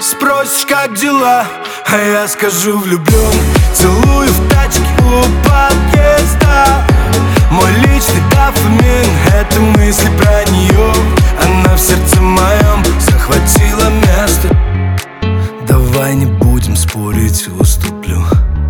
Спросишь, как дела, а я скажу: влюблен. Целую в тачке у подъезда. Мой личный дофамин — это мысли про нее. Она в сердце моем захватила место. Давай не будем спорить, уступлю.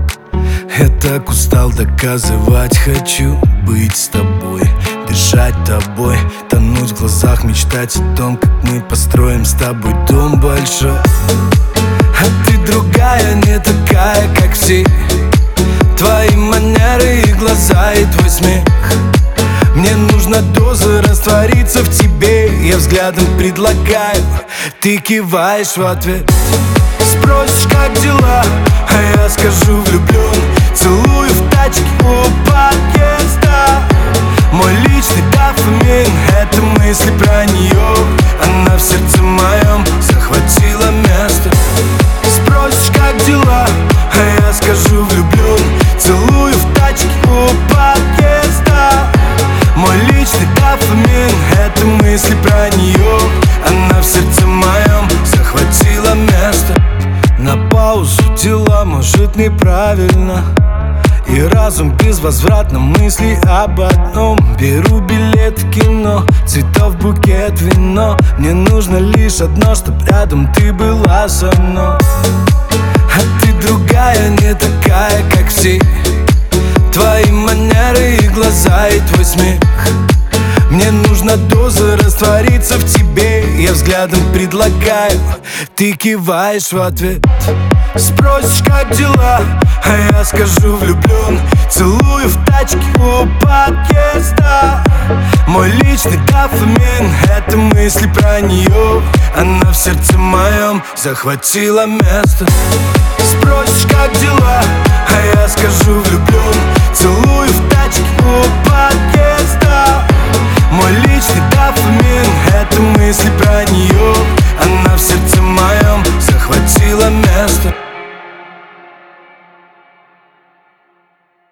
Я так устал доказывать, хочу быть с тобой, дышать тобой, тонуть в глазах, мечтать о том, как мы построим с тобой дом большой. А ты другая, не такая, как все. Твои манеры и глаза, и твой смех. Мне нужна доза раствориться в тебе. Я взглядом предлагаю, ты киваешь в ответ. Спросишь, как дела, а я скажу: влюблен. Целую в тачке у подъезда. Мой личный дофамин — это мысли про нее. Она в сердце моем захватила место. Спросишь, как дела, а я скажу: влюблен. Целую в тачке у подъезда. Мой личный дофамин — это мысли про нее. Она в сердце моем захватила место. На паузу дела, может, неправильно, и разум безвозвратно мысли об одном. Беру билет в кино, цветов букет, вино. Мне нужно лишь одно, чтоб рядом ты была со мной. А ты другая, не такая, как все. Твои манеры и глаза, и твой смех. Мне нужна доза раствориться в тебе. Я взглядом предлагаю, ты киваешь в ответ. Спросишь, как дела, а я скажу: влюблен. Целую в тачке у подъезда. Мой личный дофамин — это мысли про нее. Она в сердце моем захватила место. Спросишь, как дела, а я скажу: влюблен. Целую в тачке у подъезда. Мой личный дофамин — это мысли про нее. Она в сердце моем захватила место.